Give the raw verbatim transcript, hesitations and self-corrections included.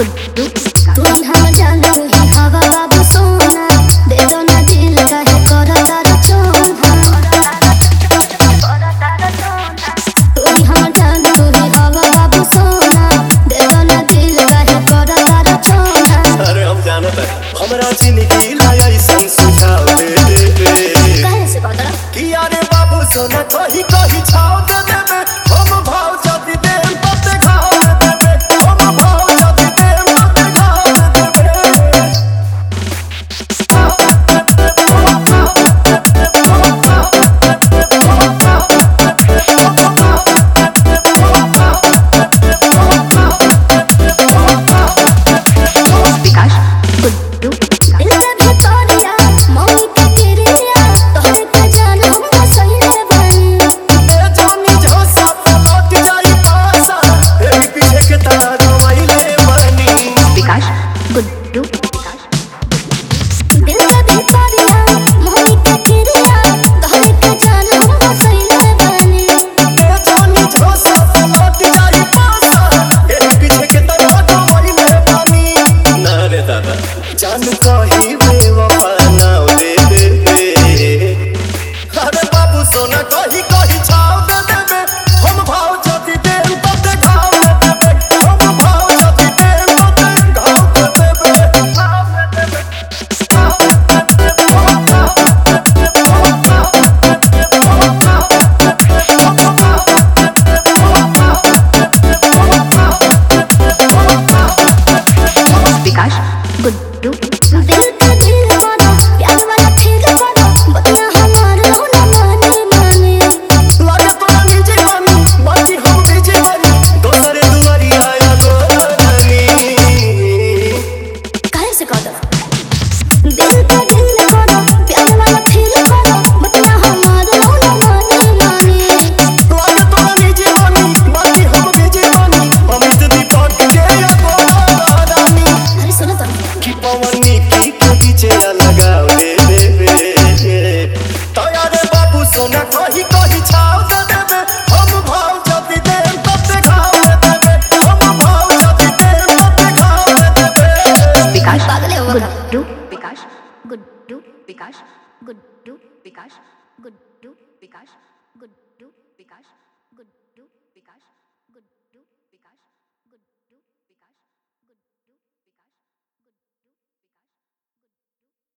गुड्डू तुम हम जानो ही हवा बाबू सोना दे दो ना दिल काहे करा तारा चोना तुम हम जानो ही हवा बाबू सोना दे दो ना दिल काहे करा तारा चोना। अरे हम जानत है हमरा जिंदगी लाया ऐसन सुझाव दे दे दे काहे से बदला कि यारे बाबू सोना कही कही छाव दे देबे हम भाव जदी दे पते घाव दे देबे हम भाव जदी दे पते घाव दे देबे। विकास गुड्डू दिल से भितरिया मौनी के गिरिया तोहरे के जान हम सही बनी ए जानी जो सब लौट जाई पासा एही पीछे के तारा गवाइले बनी। विकास गुड्डू दिल से भितरिया मौनी के गिरिया तोहरे के जान हम सही बनी ए जानी जो सब लौट जाई पासा एही पीछे के तारा गवाइले बनी। ना रे दादा जान कही बेवफा नाव दे दे अरे बाबू सोना कही कही छाव दे देबे हम भाव जदी दे पते घाव दे देबे हम भाव जदी दे पते घाव दे देबे घाव दे देबे। विकास गुड्डू दिल का दिल वाला प्यार वाला फील वाला बतिया हमार रोना माने माने लागे तोरा निजे मानी बाकी हम निजे मानी दोसरे दुआरी आया गोरानी। काहे से कह दो दिल का दिल वाला प्यार वाला फील वाला बतिया हमार रोना माने माने लागे तोरा निजे मानी बाकी हम निजे मानी अमित दीपक के या गोरानी। अरे सुनो तो कि पवनी की कभी चेहरा लगाव दे देबे तो यारे बाबू सोना कही कही छाव दे देबे हम भाव जदी दे पते घाव दे देबे हम भाव जदी दे पते घाव दे देबे। विकास पागल है गुड्डू विकास गुड्डू विकास गुड्डू विकास गुड्डू